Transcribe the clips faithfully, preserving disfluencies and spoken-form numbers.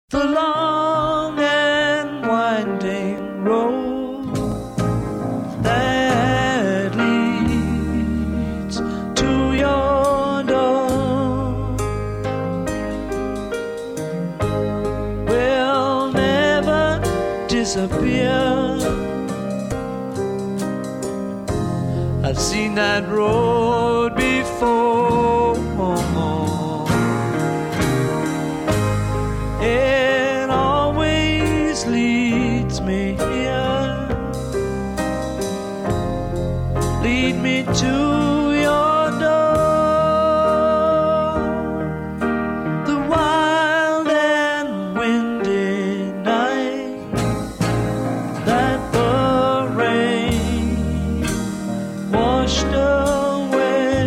The long and winding road that leads to your door will never disappear. I've seen that road before. It always leads me here. Lead me to your door. The wild and windy night that the rain washed away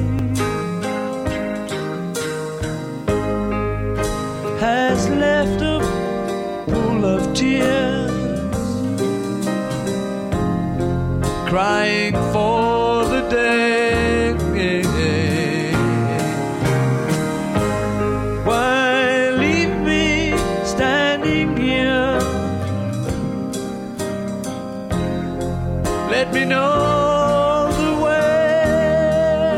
has left a pool of tears, crying for the day. Why leave me standing here? Let me know the way.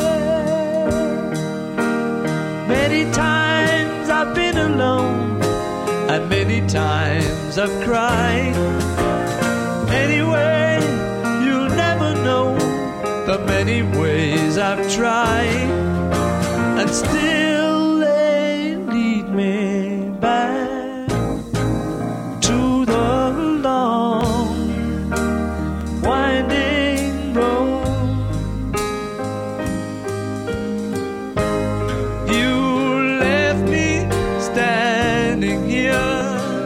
Many times I've been alone, and many times I've cried. Anyway, you'll never know the many ways I've tried, and still they lead me back to the long winding road. You left me standing here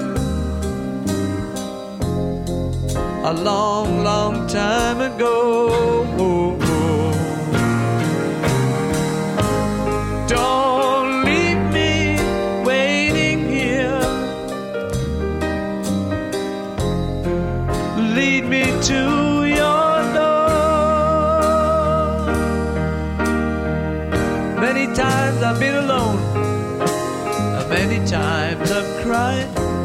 a long, long time ago. Don't leave me waiting here. Lead me to your door. Many times I've been alone, many times I've cried.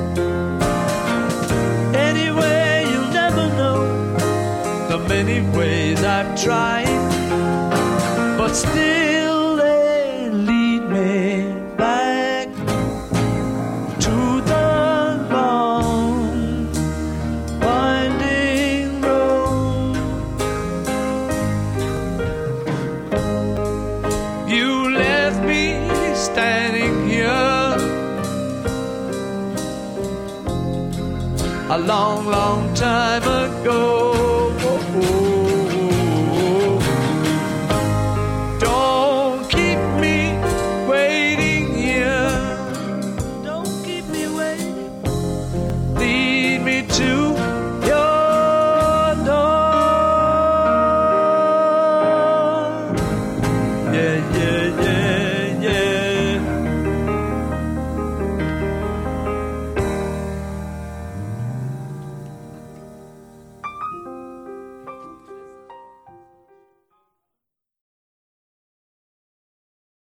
Anyway, you'll never know the many ways I've tried, but still they lead me back to the long winding road. You left me standing here a long, long time ago.